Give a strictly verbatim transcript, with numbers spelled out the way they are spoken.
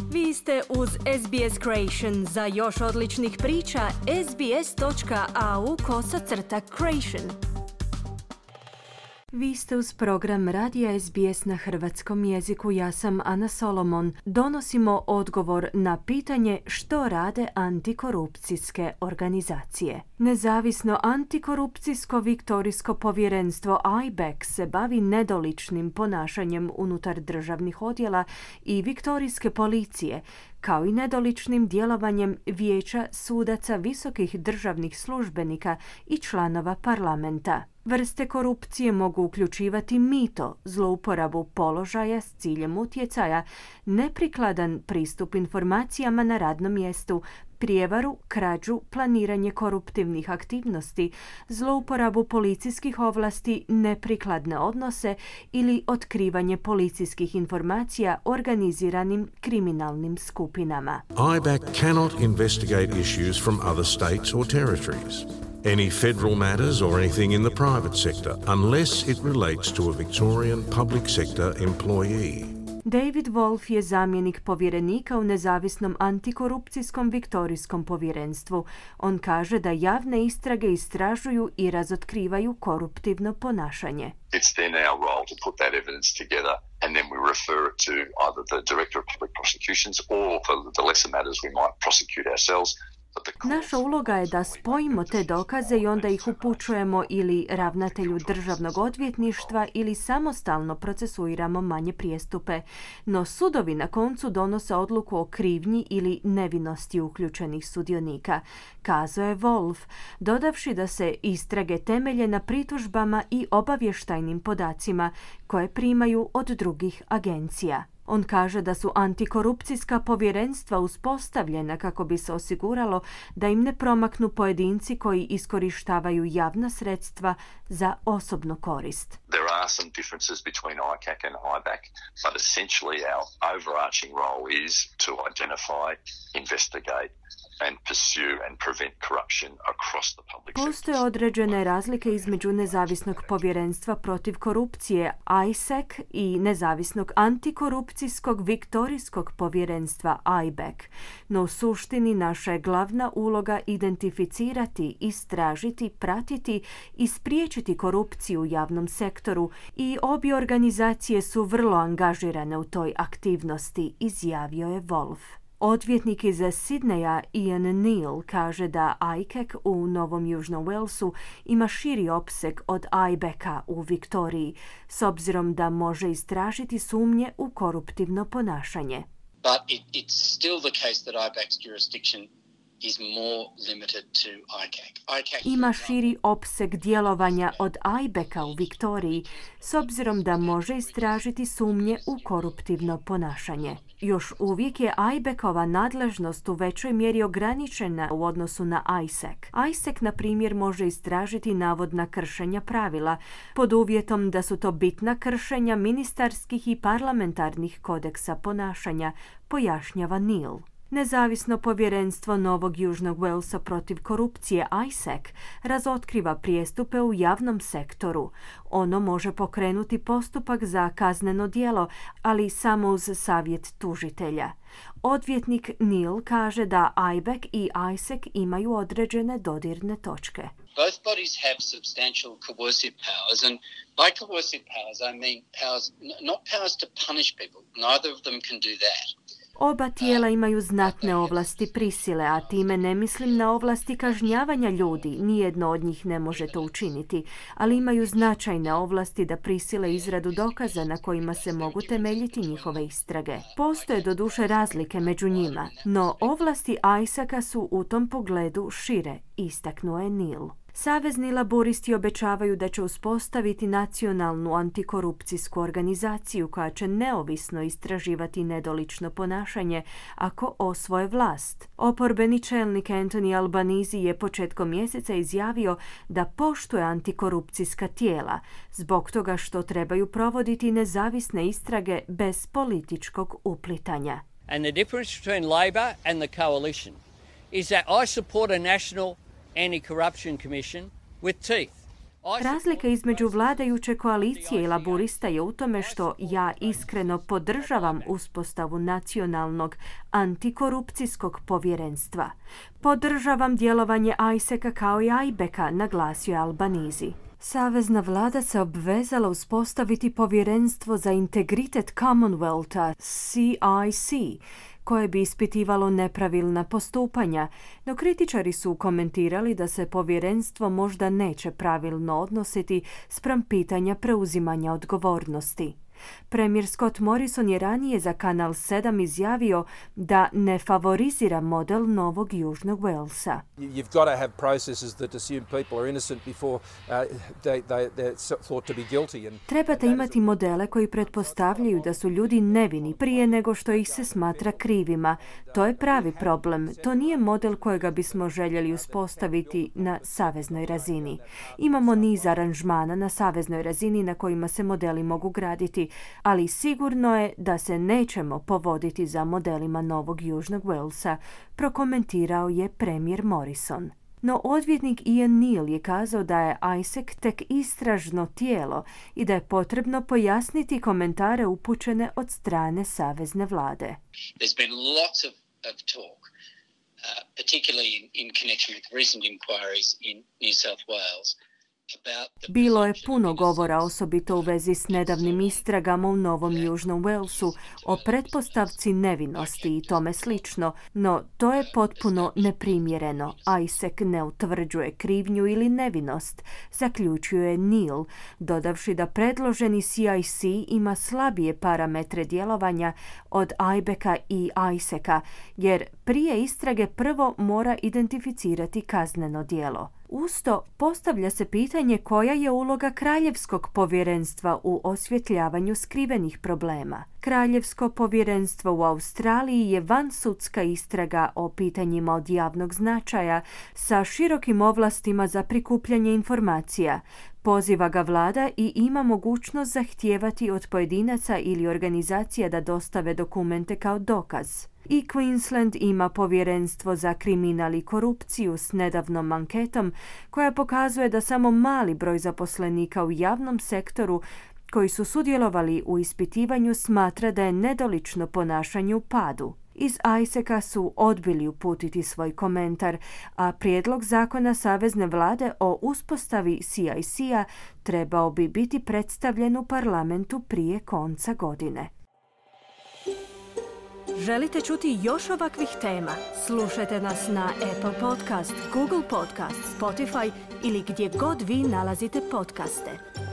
Vi ste uz S B S Creation. Za još odličnih priča, sbs.au kosacrta Creation. Vi ste uz program Radija S B S na hrvatskom jeziku. Ja sam Ana Solomon. Donosimo odgovor na pitanje što rade antikorupcijske organizacije. Nezavisno antikorupcijsko viktorijsko povjerenstvo I B E C se bavi nedoličnim ponašanjem unutar državnih odjela i viktorijske policije, kao i nedoličnim djelovanjem vijeća sudaca, visokih državnih službenika i članova parlamenta. Vrste korupcije mogu uključivati mito, zlouporabu položaja s ciljem utjecaja, neprikladan pristup informacijama na radnom mjestu, prijevaru, krađu, planiranje koruptivnih aktivnosti, zlouporabu policijskih ovlasti, neprikladne odnose ili otkrivanje policijskih informacija organiziranim kriminalnim skupinama. I B E C cannot investigate issues from other states or territories, any federal matters or anything in the private sector, unless it relates to a Victorian public sector employee. David Wolf je zamjenik povjerenika u nezavisnom antikorupcijskom viktorijskom povjerenstvu. On kaže da javne istrage istražuju i razotkrivaju koruptivno ponašanje. It's then our role to put that evidence together and then we refer it to either the Director of Public Prosecutions or for the lesser matters we might prosecute ourselves. Naša uloga je da spojimo te dokaze i onda ih upućujemo ili ravnatelju državnog odvjetništva ili samostalno procesuiramo manje prijestupe. No sudovi na koncu donose odluku o krivnji ili nevinosti uključenih sudionika, kazao je Wolf, dodavši da se istrage temelje na pritužbama i obavještajnim podacima koje primaju od drugih agencija. On kaže da su antikorupcijska povjerenstva uspostavljena kako bi se osiguralo da im ne promaknu pojedinci koji iskorištavaju javna sredstva za osobnu korist. There are some differences between I C A C and I B E C, but essentially our overarching role is to identify, investigate and pursue and prevent corruption across the public sector. Postoje određene razlike između nezavisnog povjerenstva protiv korupcije I S E C i nezavisnog antikorupcijskog viktorijskog povjerenstva I B E C. No u suštini naša je glavna uloga identificirati, istražiti, pratiti i spriječiti korupciju u javnom sektoru i obje organizacije su vrlo angažirane u toj aktivnosti, izjavio je Wolf. Odvjetnik iz Sidneja Ian Neal kaže da I C A C u Novom Južnom Walesu ima širi opseg od I B E C-a u Viktoriji, s obzirom da može istražiti sumnje u koruptivno ponašanje. But it, it's still the case that I B E C's jurisdiction is more limited to I C A C. I C A C ima širi opseg djelovanja od I B E C-a u Viktoriji, s obzirom da može istražiti sumnje u koruptivno ponašanje. Još uvijek je I B E C-ova nadležnost u većoj mjeri ograničena u odnosu na I S E C. I S E C, na primjer, može istražiti navodna kršenja pravila, pod uvjetom da su to bitna kršenja ministarskih i parlamentarnih kodeksa ponašanja, pojašnjava Neal. Nezavisno povjerenstvo Novog Južnog Walesa protiv korupcije I S E C razotkriva prijestupe u javnom sektoru. Ono može pokrenuti postupak za kazneno djelo, ali samo uz savjet tužitelja. Odvjetnik Neal kaže da I B E C i I S E C imaju određene dodirne točke. Both bodies have substantial coercive powers, and by coercive powers I mean powers, not powers to punish people. Neither of them can do that. Oba tijela imaju znatne ovlasti prisile, a time ne mislim na ovlasti kažnjavanja ljudi, nijedno od njih ne može to učiniti, ali imaju značajne ovlasti da prisile izradu dokaza na kojima se mogu temeljiti njihove istrage. Postoje doduše razlike među njima, no ovlasti I S A C-a su u tom pogledu šire, istaknuo je Neal. Savezni laburisti obećavaju da će uspostaviti nacionalnu antikorupcijsku organizaciju koja će neovisno istraživati nedolično ponašanje ako osvoje vlast. Oporbeni čelnik Anthony Albanese je početkom mjeseca izjavio da poštuje antikorupcijska tijela zbog toga što trebaju provoditi nezavisne istrage bez političkog uplitanja. And the difference between Labor and the coalition is that I support a national Anti-Corruption Commission with teeth. Razlika između vladajuće koalicije i laburista je u tome što ja iskreno podržavam uspostavu nacionalnog antikorupcijskog povjerenstva. Podržavam djelovanje AISEC-a kao i AIBEC-a, naglasio je Albanizi. Savezna vlada se obvezala uspostaviti povjerenstvo za integritet Commonwealtha, C I C, koje bi ispitivalo nepravilna postupanja, no kritičari su komentirali da se povjerenstvo možda neće pravilno odnositi spram pitanja preuzimanja odgovornosti. Premijer Scott Morrison je ranije za Kanal sedam izjavio da ne favorizira model Novog Južnog Walesa. You've got to have processes that assume people are innocent before uh, they, they, they're thought to be guilty. And Trebate imati modele koji pretpostavljaju da su ljudi nevini prije nego što ih se smatra krivima. To je pravi problem. To nije model kojega bismo željeli uspostaviti na saveznoj razini. Imamo niz aranžmana na saveznoj razini na kojima se modeli mogu graditi, ali sigurno je da se nećemo povoditi za modelima Novog Južnog Walesa, prokomentirao je premijer Morrison. No odvjetnik Ian Neal je kazao da je AISEC tek istražno tijelo i da je potrebno pojasniti komentare upućene od strane savezne vlade. There's been lots of, of talk, uh, particularly in, in connection with recent inquiries in New South Wales. Bilo je puno govora, osobito u vezi s nedavnim istragama u Novom Južnom Walesu, o pretpostavci nevinosti i tome slično, no to je potpuno neprimjereno. AISEC ne utvrđuje krivnju ili nevinost, zaključuje Neal, dodavši da predloženi C I C ima slabije parametre djelovanja od AIBEC-a i AISEC-a, jer prije istrage prvo mora identificirati kazneno djelo. Usto postavlja se pitanje koja je uloga Kraljevskog povjerenstva u osvjetljavanju skrivenih problema. Kraljevsko povjerenstvo u Australiji je vansudska istraga o pitanjima od javnog značaja sa širokim ovlastima za prikupljanje informacija. Poziva ga vlada i ima mogućnost zahtijevati od pojedinaca ili organizacija da dostave dokumente kao dokaz. I Queensland ima povjerenstvo za kriminal i korupciju s nedavnom anketom koja pokazuje da samo mali broj zaposlenika u javnom sektoru koji su sudjelovali u ispitivanju smatra da je nedolično ponašanje u padu. Iz AISEC-a su odbili uputiti svoj komentar, a prijedlog zakona savezne vlade o uspostavi C I C-a trebao bi biti predstavljen u parlamentu prije konca godine. Želite čuti još ovakvih tema? Slušajte nas na Apple Podcast, Google Podcast, Spotify ili gdje god vi nalazite podcaste.